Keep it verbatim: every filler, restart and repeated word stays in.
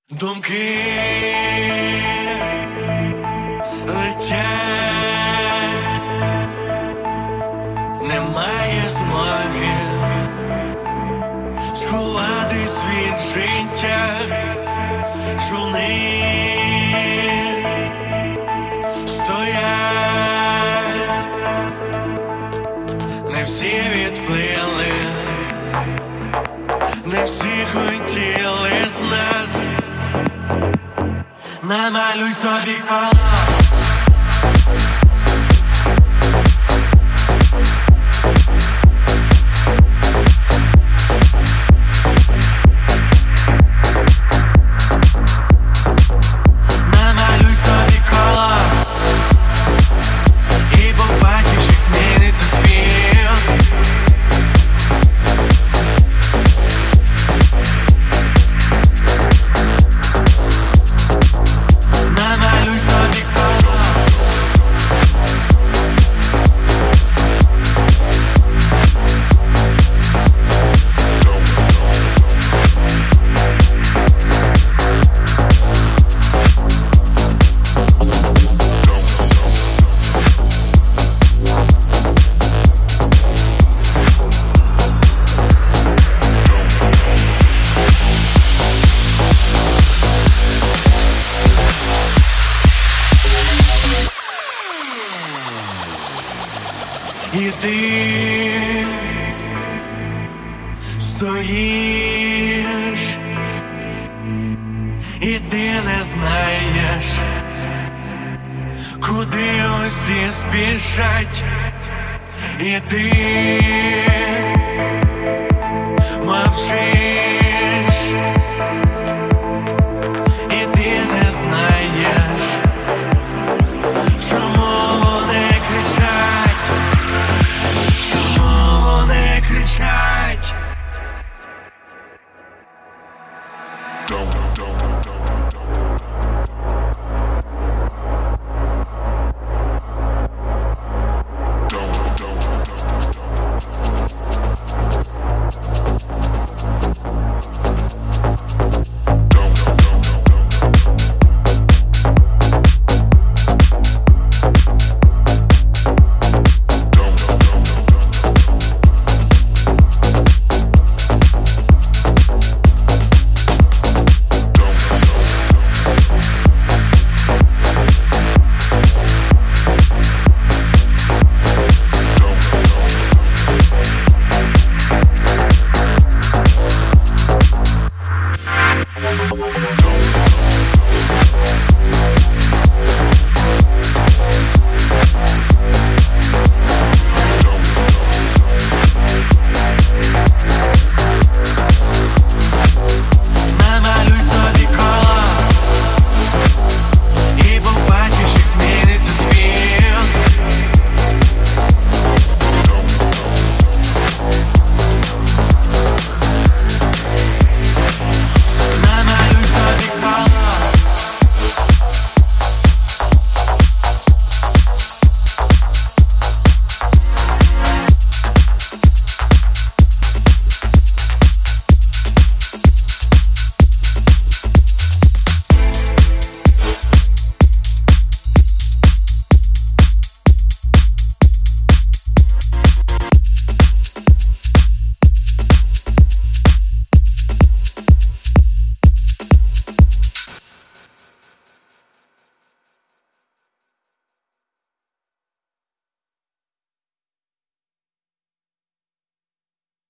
Думки летять, немає змоги сховатись від життя. Човни стоять, не всі відплили, не всі хотіли з нас. Намалюй собі коло. Намалюй собі коло і побачиш, як зміниться світ. Намалюй собі коло. І ти стоїш, і ти не знаєш, куди усі спішать. І ти мовчиш, і ти не знаєш, чому вони кричать. Чому вони кричать? We'll be right back.